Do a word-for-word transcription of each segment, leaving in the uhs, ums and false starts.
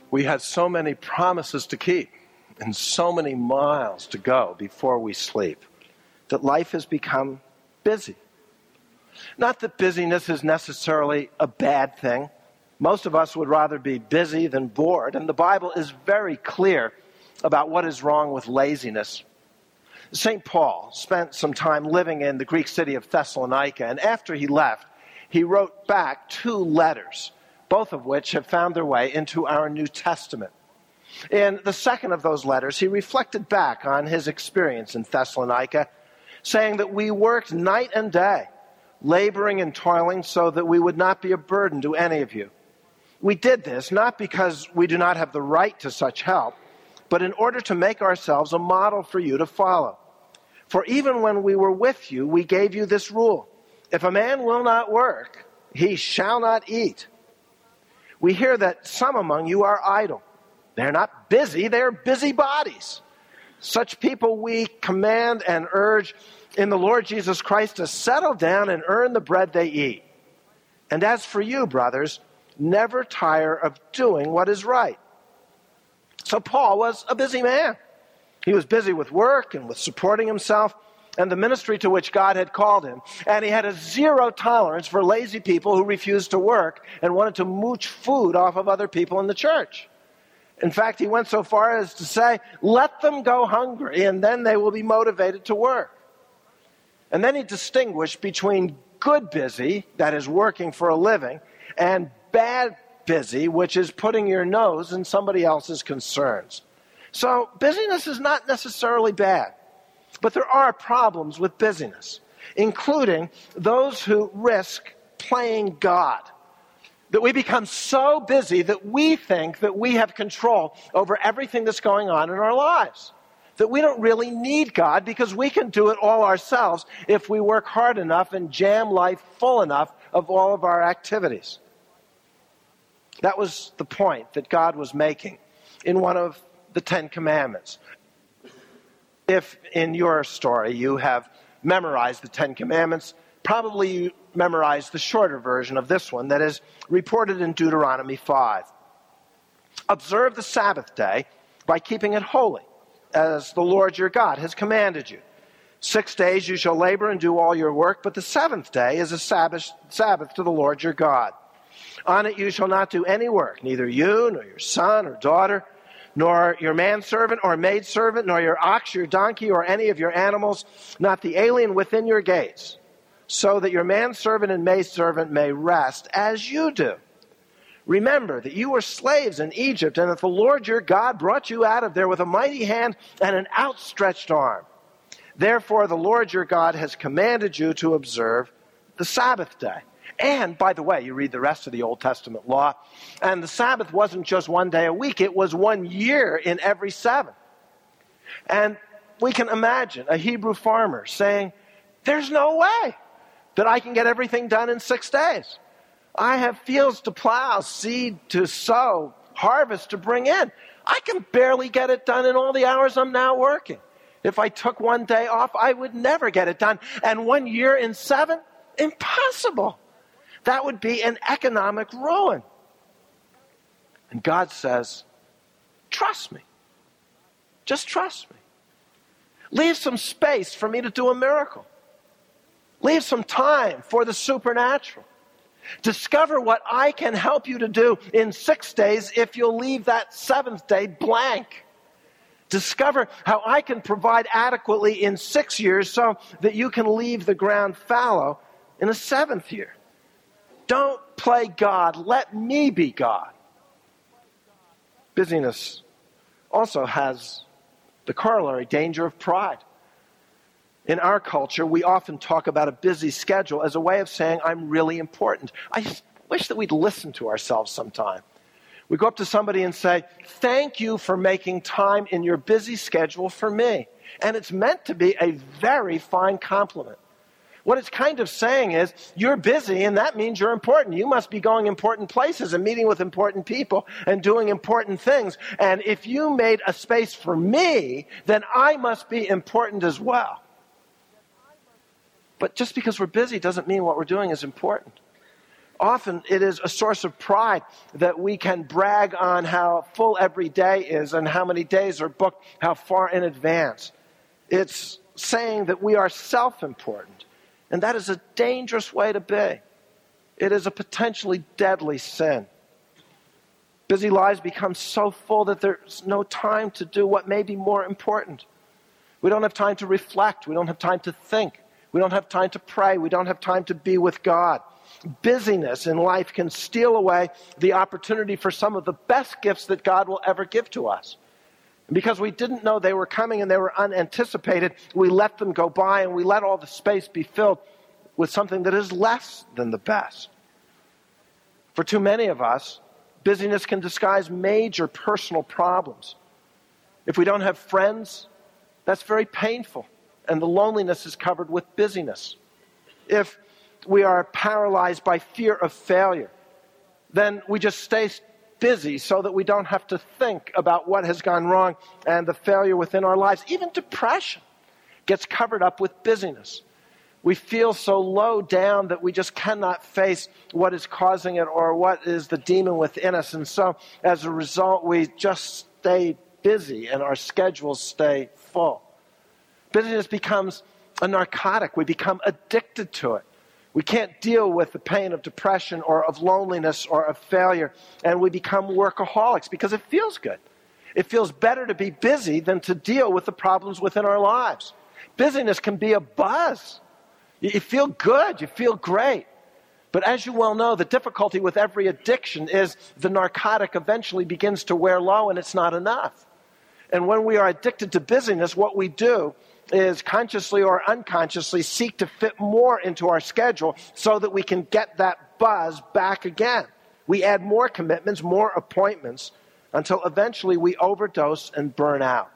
We had so many promises to keep and so many miles to go before we sleep that life has become busy. Not that busyness is necessarily a bad thing. Most of us would rather be busy than bored, and the Bible is very clear about what is wrong with laziness. Saint Paul spent some time living in the Greek city of Thessalonica, and after he left, he wrote back two letters, both of which have found their way into our New Testament. In the second of those letters, he reflected back on his experience in Thessalonica, saying that we worked night and day, laboring and toiling so that we would not be a burden to any of you. We did this not because we do not have the right to such help, but in order to make ourselves a model for you to follow. For even when we were with you, we gave you this rule: if a man will not work, he shall not eat. We hear that some among you are idle. They're not busy, they're busybodies. Such people we command and urge in the Lord Jesus Christ to settle down and earn the bread they eat. And as for you, brothers, never tire of doing what is right. So Paul was a busy man. He was busy with work and with supporting himself and the ministry to which God had called him. And he had a zero tolerance for lazy people who refused to work and wanted to mooch food off of other people in the church. In fact, he went so far as to say, let them go hungry and then they will be motivated to work. And then he distinguished between good busy, that is working for a living, and bad busy, which is putting your nose in somebody else's concerns. So busyness is not necessarily bad, but there are problems with busyness, including those who risk playing God. That we become so busy that we think that we have control over everything that's going on in our lives. That we don't really need God because we can do it all ourselves if we work hard enough and jam life full enough of all of our activities. That was the point that God was making in one of the Ten Commandments. If in your story you have memorized the Ten Commandments, probably you memorized the shorter version of this one that is reported in Deuteronomy five. Observe the Sabbath day by keeping it holy, as the Lord your God has commanded you. Six days you shall labor and do all your work, but the seventh day is a Sabbath, Sabbath to the Lord your God. On it you shall not do any work, neither you, nor your son or daughter, nor your manservant or maidservant, nor your ox, your donkey, or any of your animals, not the alien within your gates, so that your manservant and maidservant may rest as you do. Remember that you were slaves in Egypt, and that the Lord your God brought you out of there with a mighty hand and an outstretched arm. Therefore the Lord your God has commanded you to observe the Sabbath day. And, by the way, you read the rest of the Old Testament law, and the Sabbath wasn't just one day a week, it was one year in every seven. And we can imagine a Hebrew farmer saying, there's no way that I can get everything done in six days. I have fields to plow, seed to sow, harvest to bring in. I can barely get it done in all the hours I'm now working. If I took one day off, I would never get it done. And one year in seven? Impossible. That would be an economic ruin. And God says, trust me. Just trust me. Leave some space for me to do a miracle. Leave some time for the supernatural. Discover what I can help you to do in six days if you'll leave that seventh day blank. Discover how I can provide adequately in six years so that you can leave the ground fallow in a seventh year. Don't play God. Let me be God. Busyness also has the corollary danger of pride. In our culture, we often talk about a busy schedule as a way of saying, I'm really important. I just wish that we'd listen to ourselves sometime. We go up to somebody and say, thank you for making time in your busy schedule for me. And it's meant to be a very fine compliment. What it's kind of saying is, you're busy and that means you're important. You must be going important places and meeting with important people and doing important things. And if you made a space for me, then I must be important as well. But just because we're busy doesn't mean what we're doing is important. Often it is a source of pride that we can brag on how full every day is and how many days are booked, how far in advance. It's saying that we are self-important, and that is a dangerous way to be. It is a potentially deadly sin. Busy lives become so full that there's no time to do what may be more important. We don't have time to reflect. We don't have time to think. We don't have time to pray. We don't have time to be with God. Busyness in life can steal away the opportunity for some of the best gifts that God will ever give to us. And because we didn't know they were coming and they were unanticipated, we let them go by and we let all the space be filled with something that is less than the best. For too many of us, busyness can disguise major personal problems. If we don't have friends, that's very painful, and the loneliness is covered with busyness. If we are paralyzed by fear of failure, then we just stay busy so that we don't have to think about what has gone wrong and the failure within our lives. Even depression gets covered up with busyness. We feel so low down that we just cannot face what is causing it or what is the demon within us. And so, as a result, we just stay busy and our schedules stay full. Busyness becomes a narcotic. We become addicted to it. We can't deal with the pain of depression or of loneliness or of failure, and we become workaholics because it feels good. It feels better to be busy than to deal with the problems within our lives. Busyness can be a buzz. You feel good. You feel great. But as you well know, the difficulty with every addiction is the narcotic eventually begins to wear low and it's not enough. And when we are addicted to busyness, what we do is consciously or unconsciously seek to fit more into our schedule so that we can get that buzz back again. We add more commitments, more appointments, until eventually we overdose and burn out.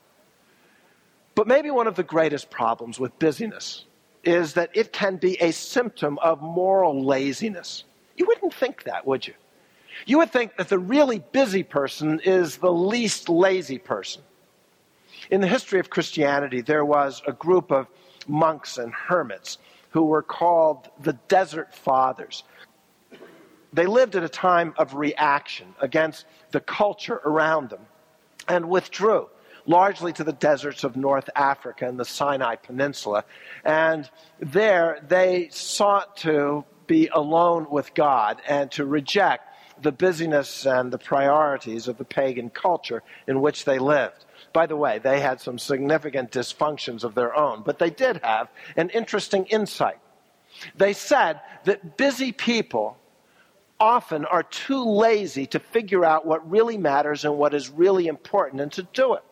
But maybe one of the greatest problems with busyness is that it can be a symptom of moral laziness. You wouldn't think that, would you? You would think that the really busy person is the least lazy person. In the history of Christianity, there was a group of monks and hermits who were called the Desert Fathers. They lived at a time of reaction against the culture around them and withdrew largely to the deserts of North Africa and the Sinai Peninsula. And there they sought to be alone with God and to reject the busyness and the priorities of the pagan culture in which they lived. By the way, they had some significant dysfunctions of their own, but they did have an interesting insight. They said that busy people often are too lazy to figure out what really matters and what is really important and to do it.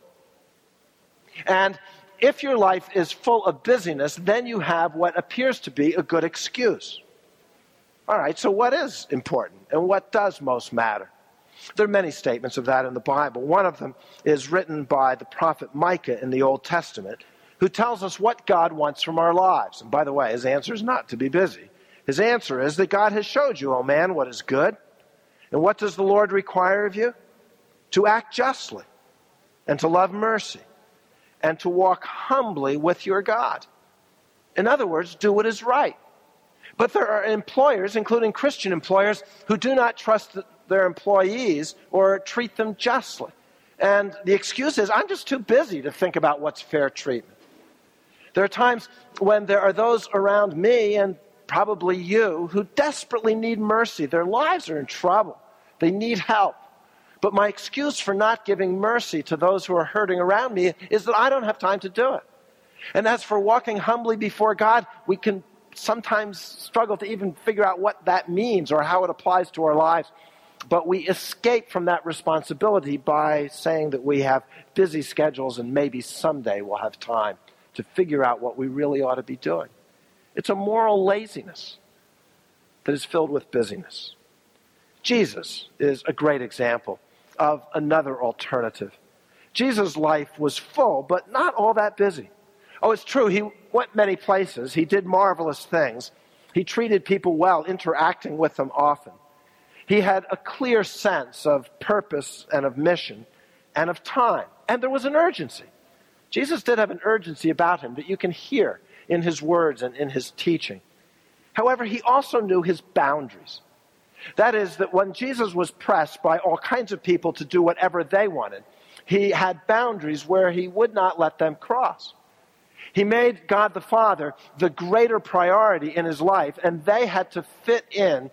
And if your life is full of busyness, then you have what appears to be a good excuse. All right, so what is important and what does most matter? There are many statements of that in the Bible. One of them is written by the prophet Micah in the Old Testament, who tells us what God wants from our lives. And by the way, his answer is not to be busy. His answer is that God has showed you, O man, what is good. And what does the Lord require of you? To act justly, and to love mercy, and to walk humbly with your God. In other words, do what is right. But there are employers, including Christian employers, who do not trust their employees or treat them justly. And the excuse is, I'm just too busy to think about what's fair treatment. There are times when there are those around me, and probably you, who desperately need mercy. Their lives are in trouble. They need help. But my excuse for not giving mercy to those who are hurting around me is that I don't have time to do it. And as for walking humbly before God, we can sometimes struggle to even figure out what that means or how it applies to our lives. But we escape from that responsibility by saying that we have busy schedules and maybe someday we'll have time to figure out what we really ought to be doing. It's a moral laziness that is filled with busyness. Jesus is a great example of another alternative. Jesus' life was full, but not all that busy. Oh, it's true, he went many places. He did marvelous things. He treated people well, interacting with them often. He had a clear sense of purpose and of mission and of time. And there was an urgency. Jesus did have an urgency about him that you can hear in his words and in his teaching. However, he also knew his boundaries. That is, that when Jesus was pressed by all kinds of people to do whatever they wanted, he had boundaries where he would not let them cross. He made God the Father the greater priority in his life, and they had to fit in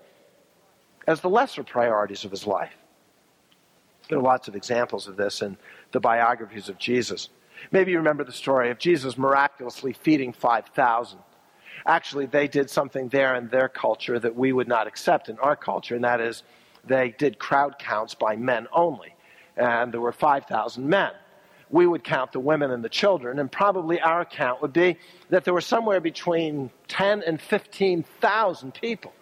as the lesser priorities of his life. There are lots of examples of this in the biographies of Jesus. Maybe you remember the story of Jesus miraculously feeding five thousand. Actually, they did something there in their culture that we would not accept in our culture, and that is they did crowd counts by men only. And there were five thousand men. We would count the women and the children, and probably our count would be that there were somewhere between ten and fifteen thousand people.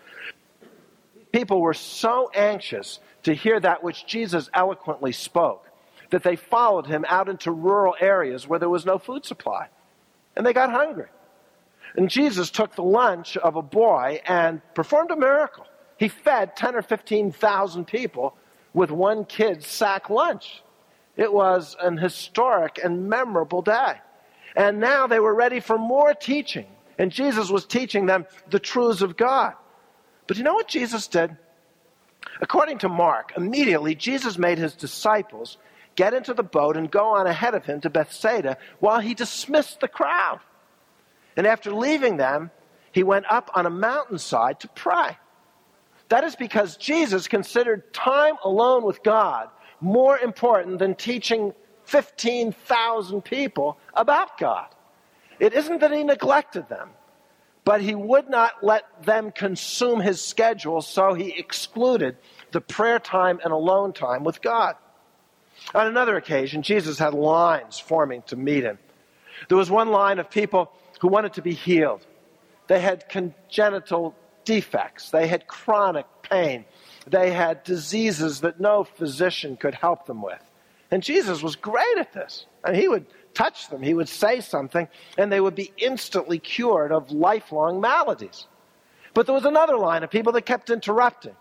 People were so anxious to hear that which Jesus eloquently spoke that they followed him out into rural areas where there was no food supply. And they got hungry. And Jesus took the lunch of a boy and performed a miracle. He fed ten or fifteen thousand people with one kid's sack lunch. It was an historic and memorable day. And now they were ready for more teaching. And Jesus was teaching them the truths of God. But you know what Jesus did? According to Mark, immediately Jesus made his disciples get into the boat and go on ahead of him to Bethsaida while he dismissed the crowd. And after leaving them, he went up on a mountainside to pray. That is because Jesus considered time alone with God more important than teaching fifteen thousand people about God. It isn't that he neglected them, but he would not let them consume his schedule, so he excluded the prayer time and alone time with God. On another occasion, Jesus had lines forming to meet him. There was one line of people who wanted to be healed. They had congenital defects. They had chronic pain. They had diseases that no physician could help them with. And Jesus was great at this. I mean, he would touch them, he would say something, and they would be instantly cured of lifelong maladies. But there was another line of people that kept interrupting.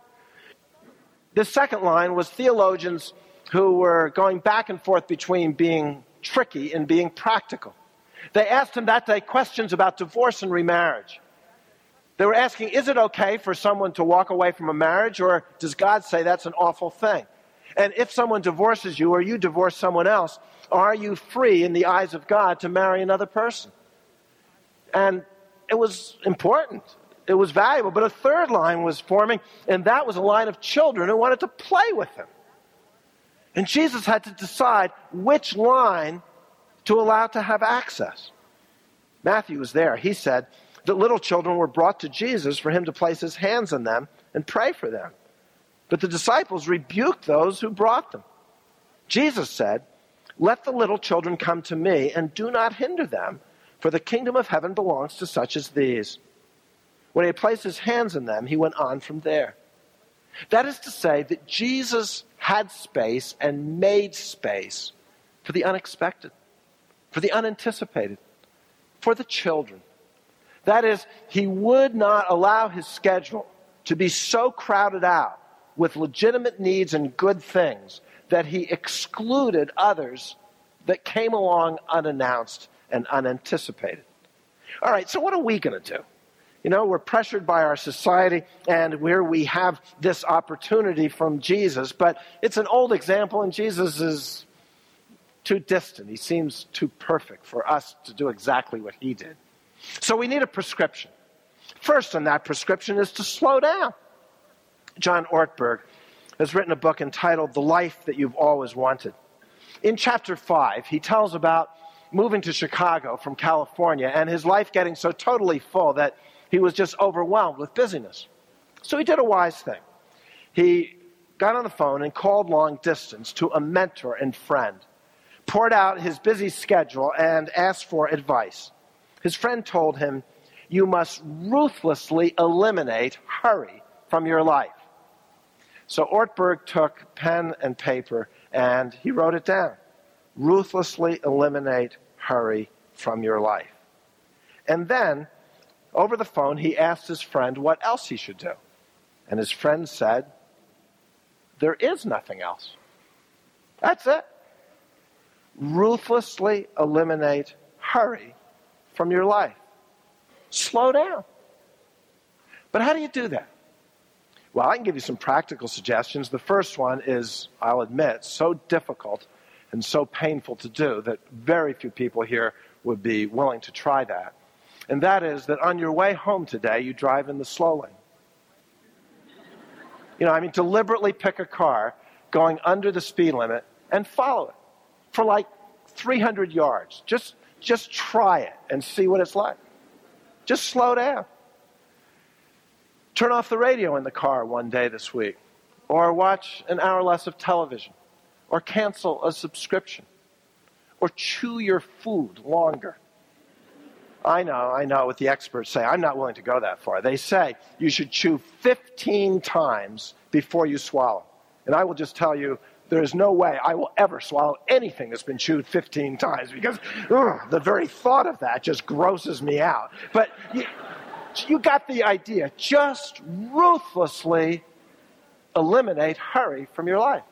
The second line was theologians who were going back and forth between being tricky and being practical. They asked him that day questions about divorce and remarriage. They were asking, is it okay for someone to walk away from a marriage, or does God say that's an awful thing? And if someone divorces you or you divorce someone else, are you free in the eyes of God to marry another person? And it was important. It was valuable. But a third line was forming, and that was a line of children who wanted to play with him. And Jesus had to decide which line to allow to have access. Matthew was there. He said that little children were brought to Jesus for him to place his hands on them and pray for them. But the disciples rebuked those who brought them. Jesus said, let the little children come to me, and do not hinder them, for the kingdom of heaven belongs to such as these. When he had placed his hands on them, he went on from there. That is to say that Jesus had space and made space for the unexpected, for the unanticipated, for the children. That is, he would not allow his schedule to be so crowded out with legitimate needs and good things that he excluded others that came along unannounced and unanticipated. All right, so what are we going to do? You know, we're pressured by our society, and where we have this opportunity from Jesus, but it's an old example, and Jesus is too distant. He seems too perfect for us to do exactly what he did. So we need a prescription. First on that prescription is to slow down. John Ortberg has written a book entitled The Life That You've Always Wanted. In chapter five, he tells about moving to Chicago from California and his life getting so totally full that he was just overwhelmed with busyness. So he did a wise thing. He got on the phone and called long distance to a mentor and friend, poured out his busy schedule, and asked for advice. His friend told him, you must ruthlessly eliminate hurry from your life. So Ortberg took pen and paper and he wrote it down. Ruthlessly eliminate hurry from your life. And then, over the phone, he asked his friend what else he should do. And his friend said, there is nothing else. That's it. Ruthlessly eliminate hurry from your life. Slow down. But how do you do that? Well, I can give you some practical suggestions. The first one is, I'll admit, so difficult and so painful to do that very few people here would be willing to try that. And that is that on your way home today, you drive in the slow lane. You know, I mean, deliberately pick a car going under the speed limit and follow it for like three hundred yards. Just, just try it and see what it's like. Just slow down. Turn off the radio in the car one day this week, or watch an hour less of television, or cancel a subscription, or chew your food longer. I know, I know what the experts say. I'm not willing to go that far. They say you should chew fifteen times before you swallow. And I will just tell you, there is no way I will ever swallow anything that's been chewed fifteen times, because ugh, the very thought of that just grosses me out. But you, you got the idea. Just ruthlessly eliminate hurry from your life.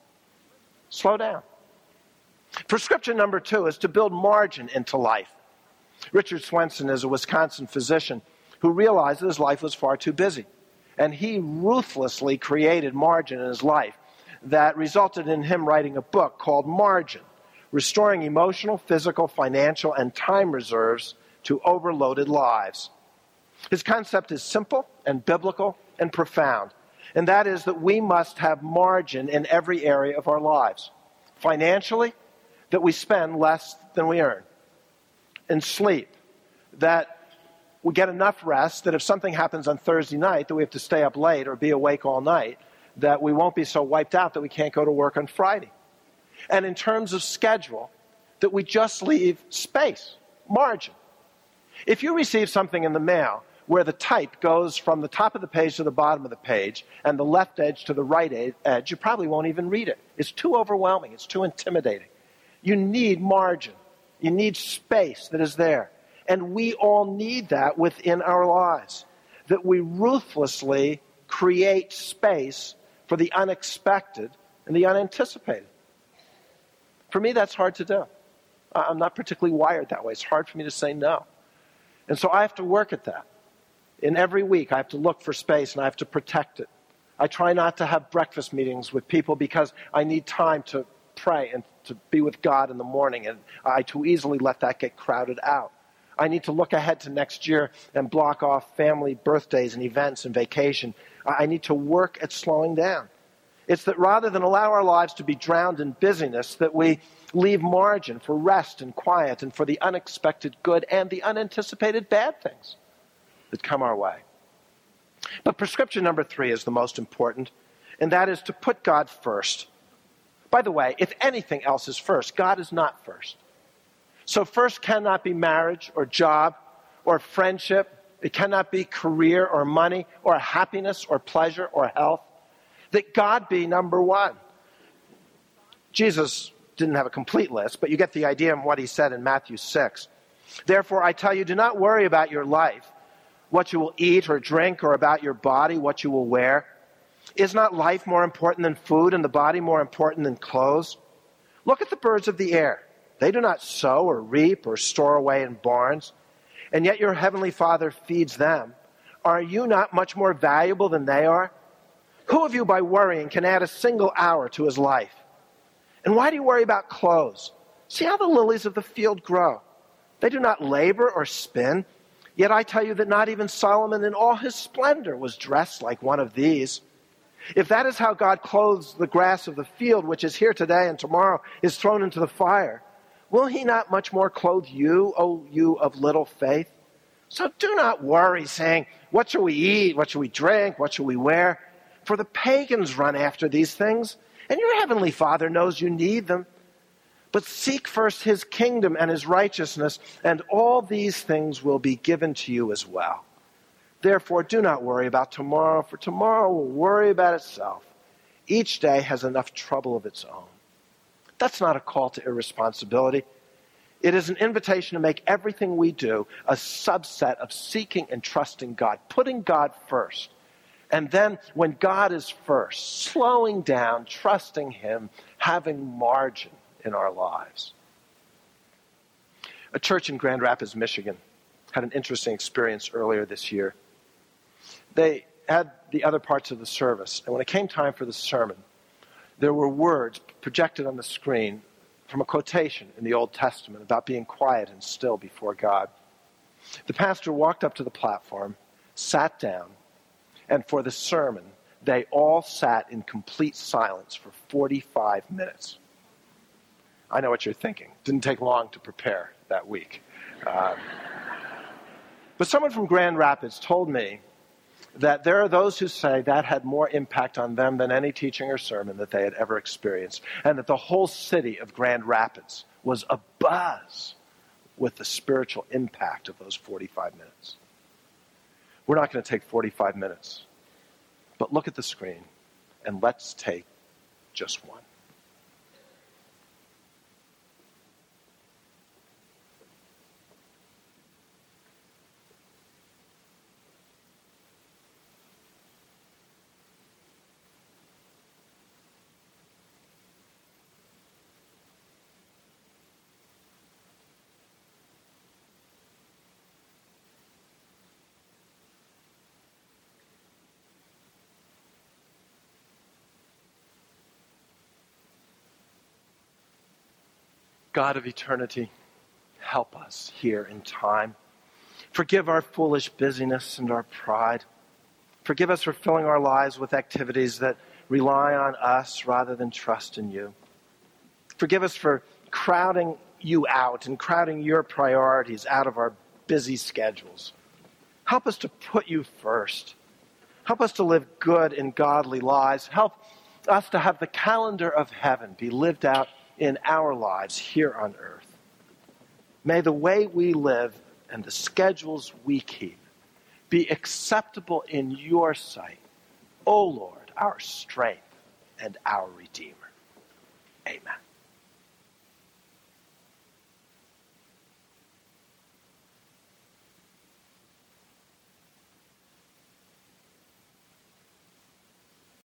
Slow down. Prescription number two is to build margin into life. Richard Swenson is a Wisconsin physician who realized that his life was far too busy. And he ruthlessly created margin in his life that resulted in him writing a book called Margin, Restoring Emotional, Physical, Financial, and Time Reserves to Overloaded Lives. His concept is simple and biblical and profound, and that is that we must have margin in every area of our lives. Financially, that we spend less than we earn. In sleep, that we get enough rest that if something happens on Thursday night that we have to stay up late or be awake all night, that we won't be so wiped out that we can't go to work on Friday. And in terms of schedule, that we just leave space, margin. If you receive something in the mail where the type goes from the top of the page to the bottom of the page and the left edge to the right edge, you probably won't even read it. It's too overwhelming. It's too intimidating. You need margin. You need space that is there. And we all need that within our lives, that we ruthlessly create space for the unexpected and the unanticipated. For me, that's hard to do. I'm not particularly wired that way. It's hard for me to say no. And so I have to work at that. In every week, I have to look for space and I have to protect it. I try not to have breakfast meetings with people because I need time to pray and to be with God in the morning, and I too easily let that get crowded out. I need to look ahead to next year and block off family birthdays and events and vacation. I need to work at slowing down. It's that rather than allow our lives to be drowned in busyness, that we leave margin for rest and quiet and for the unexpected good and the unanticipated bad things that come our way. But prescription number three is the most important, and that is to put God first. By the way, if anything else is first, God is not first. So first cannot be marriage or job or friendship. It cannot be career or money or happiness or pleasure or health. That God be number one. Jesus didn't have a complete list, but you get the idea of what he said in Matthew six. Therefore, I tell you, do not worry about your life, what you will eat or drink, or about your body, what you will wear. Is not life more important than food, and the body more important than clothes? Look at the birds of the air. They do not sow or reap or store away in barns, and yet your heavenly Father feeds them. Are you not much more valuable than they are? Who of you by worrying can add a single hour to his life? And why do you worry about clothes? See how the lilies of the field grow. They do not labor or spin. Yet I tell you that not even Solomon in all his splendor was dressed like one of these. If that is how God clothes the grass of the field, which is here today and tomorrow is thrown into the fire, will he not much more clothe you, O you of little faith? So do not worry, saying, what shall we eat? What shall we drink? What shall we wear? For the pagans run after these things, and your heavenly Father knows you need them. But seek first his kingdom and his righteousness, and all these things will be given to you as well. Therefore, do not worry about tomorrow, for tomorrow will worry about itself. Each day has enough trouble of its own. That's not a call to irresponsibility. It is an invitation to make everything we do a subset of seeking and trusting God, putting God first. And then when God is first, slowing down, trusting him, having margin in our lives. A church in Grand Rapids, Michigan, had an interesting experience earlier this year. they had the other parts of the service. And when it came time for the sermon, there were words projected on the screen from a quotation in the Old Testament about being quiet and still before God. The pastor walked up to the platform, sat down, and for the sermon, they all sat in complete silence for forty-five minutes. I know what you're thinking. Didn't take long to prepare that week. Uh, but someone from Grand Rapids told me that there are those who say that had more impact on them than any teaching or sermon that they had ever experienced, and that the whole city of Grand Rapids was abuzz with the spiritual impact of those forty-five minutes. We're not going to take forty-five minutes, but look at the screen and let's take just one. God of eternity, help us here in time. Forgive our foolish busyness and our pride. Forgive us for filling our lives with activities that rely on us rather than trust in you. Forgive us for crowding you out and crowding your priorities out of our busy schedules. Help us to put you first. Help us to live good and godly lives. Help us to have the calendar of heaven be lived out in our lives here on earth. May the way we live and the schedules we keep be acceptable in your sight, O Lord, our strength and our Redeemer.